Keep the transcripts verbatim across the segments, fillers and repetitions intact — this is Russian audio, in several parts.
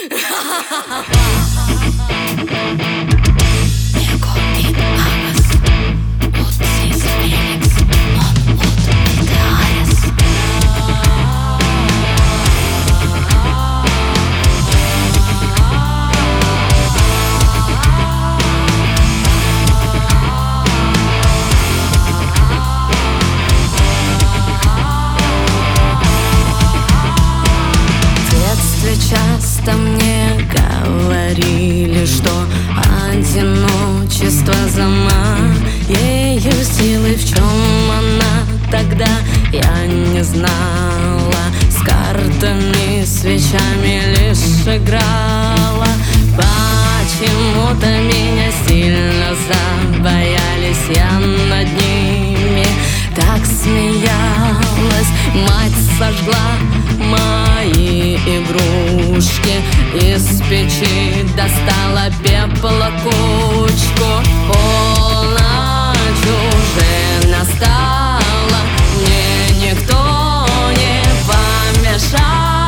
Часто мне говорили, что одиночество за моей силой. В чем она тогда, я не знала. С картами, свечами лишь играла. Почему-то меня сильно забоялись, я над ними так смеялась. Мать сожгла мои игрушки, из печи достала пепла кучку. Полночь уже настала, мне никто не помешает.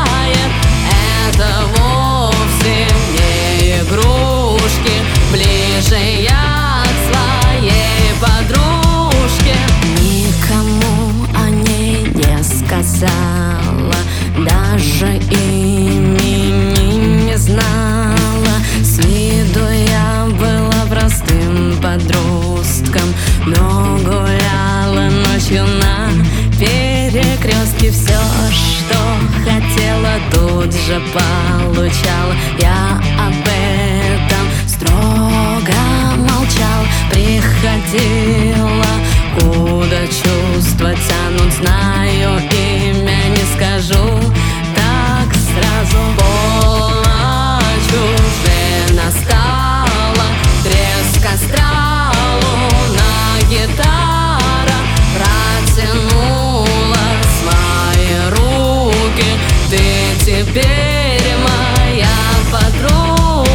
Это вовсе не игрушки, ближе я к своей подружке. Никому о ней не сказала, даже имени не знала. С виду я была простым подростком, но гуляла ночью на перекрестке. Все, что хотела, тут же получала. Я об этом строго молчал. Приходила, куда чувства тянут, знаю, имя не скажу так сразу. Полночь уже настала, треск костра, луна, гитара протянула свои руки. Ты теперь моя подруга.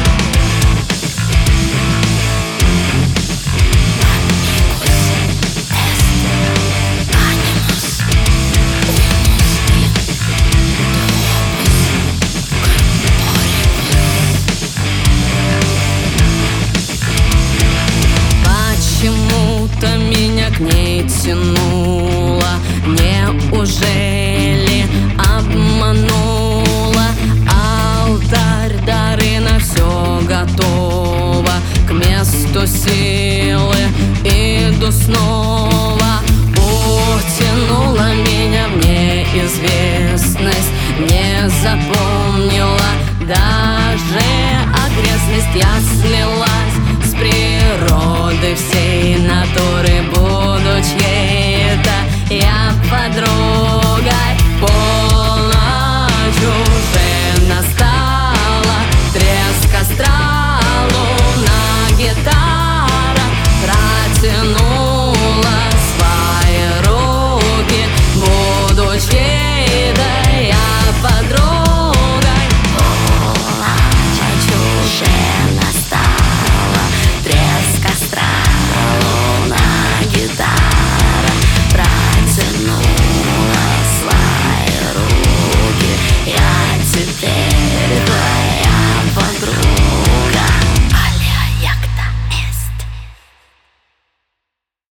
Почему-то меня к ней тянуло, неужели обманула? Алтарь, дары, на все готово, к месту силы иду снова. Утянула меня в неизвестность, не запомнила даже окрестность. Я слилась с природы всей натуры, буду чьей-то я подругой.